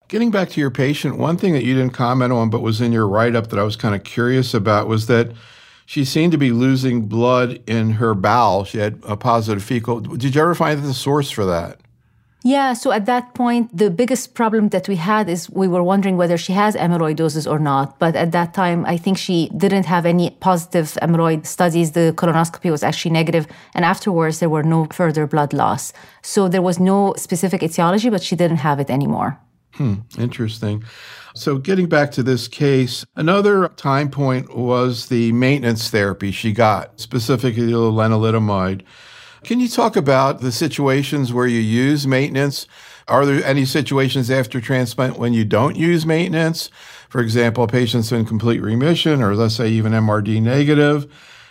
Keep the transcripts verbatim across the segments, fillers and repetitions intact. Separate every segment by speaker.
Speaker 1: Getting back to your patient, one thing that you didn't comment on but was in your write-up that I was kind of curious about was that she seemed to be losing blood in her bowel. She had a positive fecal. Did you ever find the source for that?
Speaker 2: Yeah, so at that point, the biggest problem that we had is we were wondering whether she has amyloidosis or not. But at that time, I think she didn't have any positive amyloid studies. The colonoscopy was actually negative. And afterwards, there were no further blood loss. So there was no specific etiology, but she didn't have it anymore.
Speaker 1: Hmm, interesting. So getting back to this case, another time point was the maintenance therapy she got, specifically the lenalidomide. Can you talk about the situations where you use maintenance? Are there any situations after transplant when you don't use maintenance? For example, patients in complete remission, or let's say even M R D negative.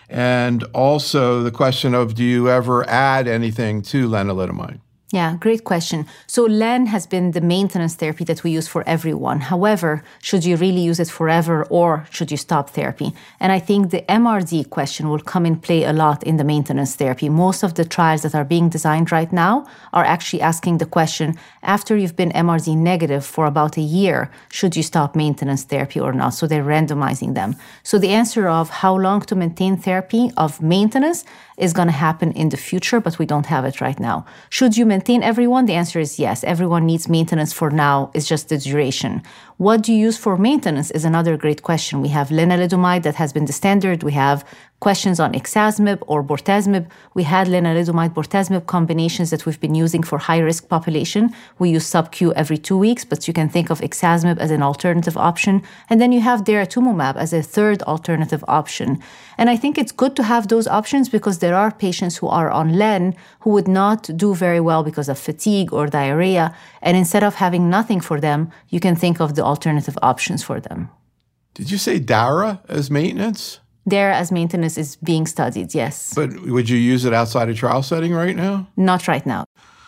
Speaker 1: And also the question of, do you ever add anything to lenalidomide?
Speaker 2: Yeah, great question. So Len has been the maintenance therapy that we use for everyone. However, should you really use it forever or should you stop therapy? And I think the M R D question will come in play a lot in the maintenance therapy. Most of the trials that are being designed right now are actually asking the question, after you've been M R D negative for about a year, should you stop maintenance therapy or not? So they're randomizing them. So the answer of how long to maintain therapy of maintenance is going to happen in the future, but we don't have it right now. Should you maintain everyone? The answer is yes. Everyone needs maintenance for now. It's just the duration. What do you use for maintenance is another great question. We have lenalidomide that has been the standard. We have questions on ixazomib or bortezomib. We had lenalidomide-bortezomib combinations that we've been using for high-risk population. We use sub-Q every two weeks, but you can think of ixazomib as an alternative option. And then you have daratumumab as a third alternative option. And I think it's good to have those options because there are patients who are on Len who would not do very well because of fatigue or diarrhea. And instead of having nothing for them, you can think of the alternative options for them.
Speaker 1: Did you say Dara as maintenance?
Speaker 2: Dara as maintenance is being studied, yes.
Speaker 1: But would you use it outside a trial setting right now?
Speaker 2: Not right now.